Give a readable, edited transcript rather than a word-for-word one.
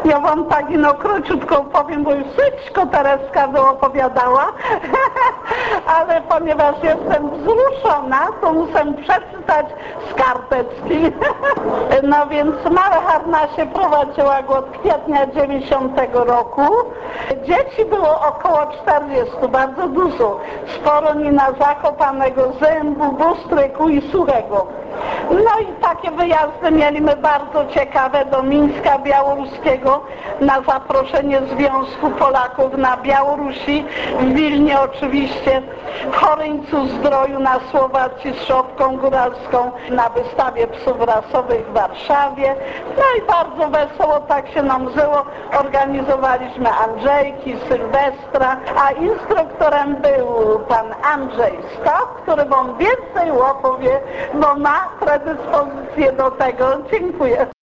Ja wam tak króciutko powiem, bo już wszystko Tereska wyopowiadała, ale ponieważ jestem wzruszona, to muszę przeczytać z karteczki. No więc Małe Harnasie prowadziła go od kwietnia 90 roku. Dzieci było około 40, bardzo dużo. Z Poronina, Zakopanego, Zębu, Bustryku i Suchego. No i takie wyjazdy mieliśmy bardzo ciekawe do Mińska Białoruskiego na zaproszenie Związku Polaków na Białorusi, w Wilnie oczywiście, w Choryńcu Zdroju na Słowacji z Szopką Góralską, na wystawie psów rasowych w Warszawie. No i bardzo wesoło tak się nam żyło. Organizowaliśmy Andrzejki, Sylwestra, a instruktorem był pan Andrzej Stok, który wam więcej opowie, bo ma predyspozycję do tego. Dziękuję.